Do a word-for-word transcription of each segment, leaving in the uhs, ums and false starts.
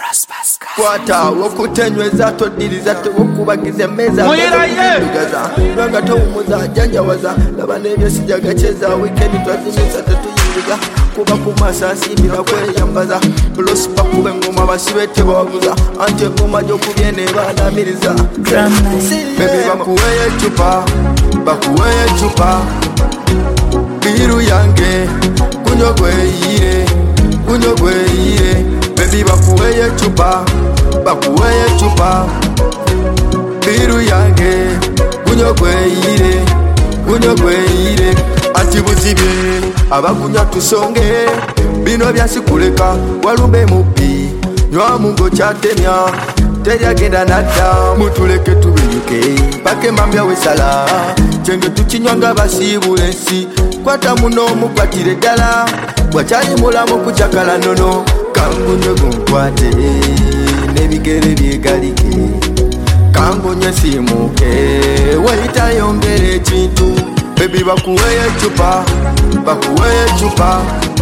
Kwata wokutenyweza todiriza wokubagiza meza gaza ranga tawumuza janjawaza laba nebyo sijagacheza weekend twazimisa tatuyingiza kuba kumasasi birakweyambaza plus pakube ngoma basibete bawaguza ante ngoma jo kubyene banamiriza baby bakuweye chupa bakuweye chupa biru yange kunyogweyire kunyogweyire baby bakuweye chupa bakuweye chupa biru yange kunyogweyire kunyogweyire ati buzibye abakunya tusonge bino byasikuleka walumbe mupi nywa mungo chatemya teryagenda nadda mutuleke tubinyuke pake mambya wesala chenge tukinywanga basibulensi kwata muno mukwatire ddala bwakyali mulamu kujakala nono kangunye gunkwate nebigere byegalike kangunye simuke weyitayongere ekintu bebi bakuweye chupa bakuweye chupa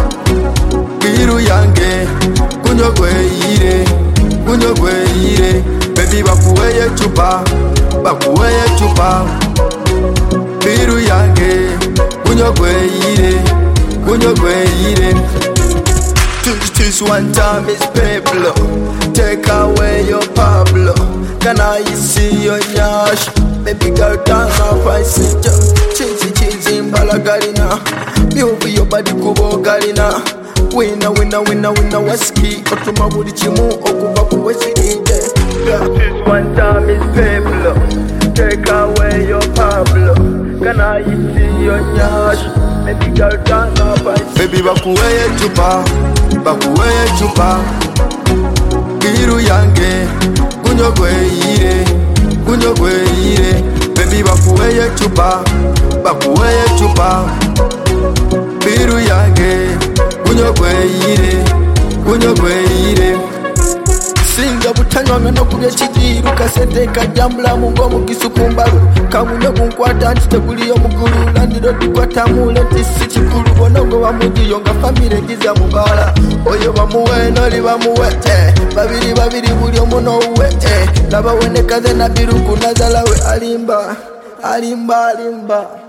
biru yange kunyogweyire kunyogweyire bebi bakuweye chupa bakuweye chupa biru yange kunyogweyire kunyogweyire. This one time is Pablo, take away your Pablo. Can I see your nyash? Baby girl, turn up, I see you. Cheesy, cheesy, mbalagarina. Move your body, kubo garina. Winner, winner, winner, winner, whiskey. Otuma budi chimu, okuba kuwesidi. This one time is Pablo, take away your Pablo. Can I see your nyash? Baby girl, turn up, I see you. Baby bakuweye chupa, bakuweye chupa biru yange kunyogweyire kunyogweyire baby bakuweye chupa bakuweye chupa biru yange kunyogweyire kunyogweyire singa butanywanga nokubya kidiru kasente kajambula mungo mugisu kumbalu kamunye kunkwata nti teguliyo mugulu landiro tukwatamule nti si kikulu bonongo bamugiyo nga famire giza mubala oyo bamuwe noli bamuwe eh. babiri babiri buli omu nowuwe eh. laba wenekaze nabiru kunazalawe alimba alimba alimba